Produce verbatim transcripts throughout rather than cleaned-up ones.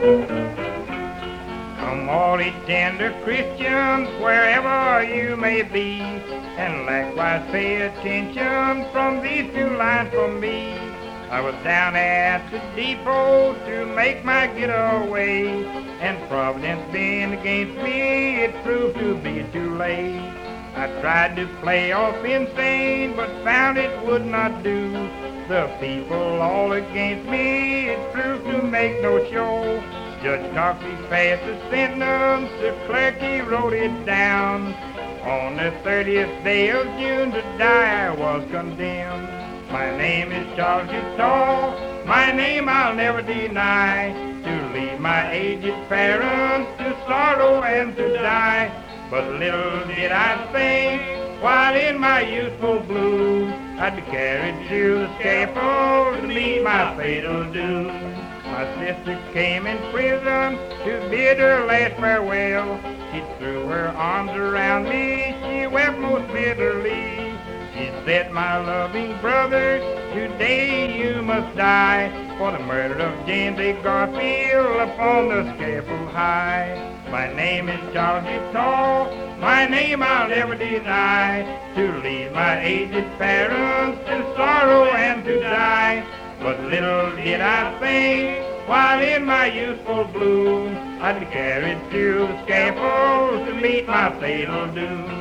Come all ye tender Christians, wherever you may be, and likewise pay attention from these two lines from me. I was down at the depot to make my getaway, and Providence being against me, it proved to be too late. I tried to play off insane, but found it would not do. The people all against me, it proved to make no show. Judge Coxey passed the sentence, the clerk he wrote it down. On the thirtieth day of June to die I was condemned. My name is Charles Utah, my name I'll never deny, to leave my aged parents to sorrow and to die. But little did I think, while in my youthful bloom, I'd be carried to the scaffold to meet my fatal doom. My sister came in prison to bid her last farewell. She threw her arms around me, she wept most bitterly. She said, my loving brother, today you must die for the murder of James A. Garfield upon the scaffold high. My name is Charles Utah, my name I'll never deny, to leave my aged parents to sorrow and to die. But little did I think, while in my youthful bloom, I'd be carried to the scaffold to meet my fatal doom.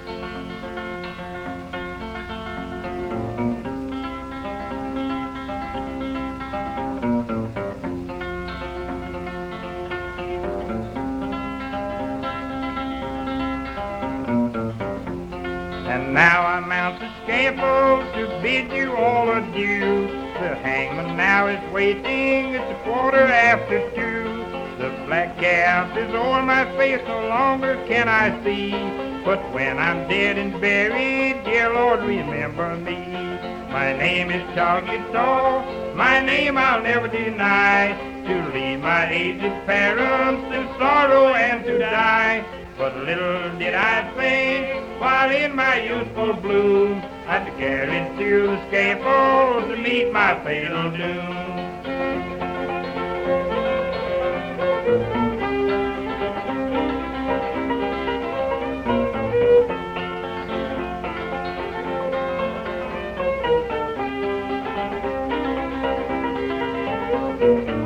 And now I mount the scaffold to bid you all adieu. The hangman now is waiting, it's a quarter after two. The black cap is o'er my face, no longer can I see. But when I'm dead and buried, dear Lord, remember me. My name is Charles Utah, my name I'll never deny, to leave my aged parents in sorrow and to die. But little did I think, while in my youthful bloom, I'd be carried to the scaffold to meet my fatal doom. Thank you.